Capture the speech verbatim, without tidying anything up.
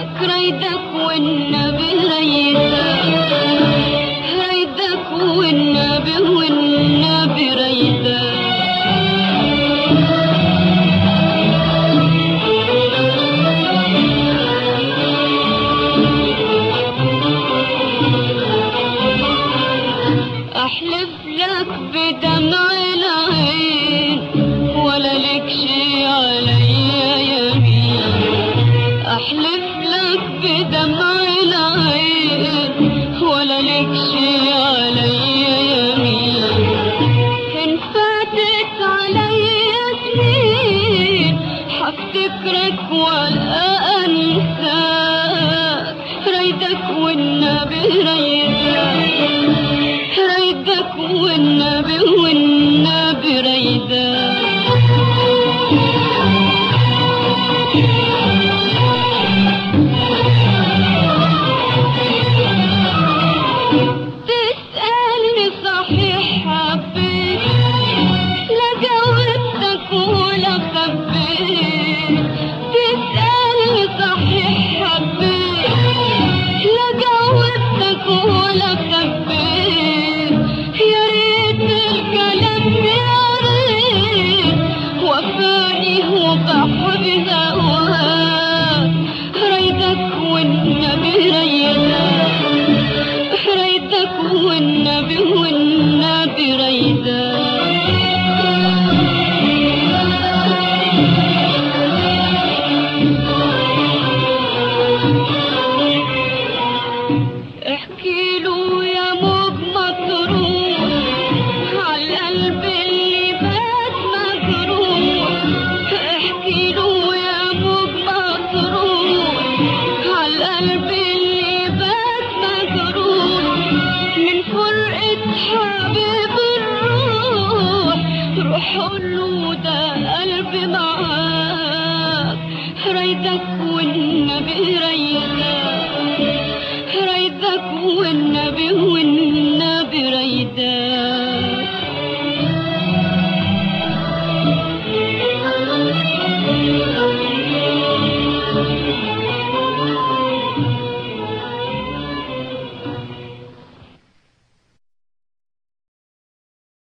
ريدك ريدك والنبي ريدك، ريدك والنبي والنبي ريدك. احلف لك بدمع العين ولا لك شي عليا يمين، احلف لك بدمع العين ولا لك شي عليا يمين. ان فاتت عليا سنين حفتكرك ولا انساك، ريدك والنبي ريدك، ريدك والنبي والنبي ريدك. تسألني صحيح حبيت، لا جاوبتك ولا خبيت. تسألني صحيح حبيت، لا جاوبتك ولا خبيت. يا ريت الكلام يا ريت وفاني وبحب هواك، ريدك والنبي ريدك، ريدك والنبي والنبي ريدك. احكيله يا موج مطروح عالقلب اللي بات مجروح، احكيله يا موج مطروح عالقلب اللي بات مجروح. من فرقة حبيب الروح روح قوله ده قلبي معاك، ريدك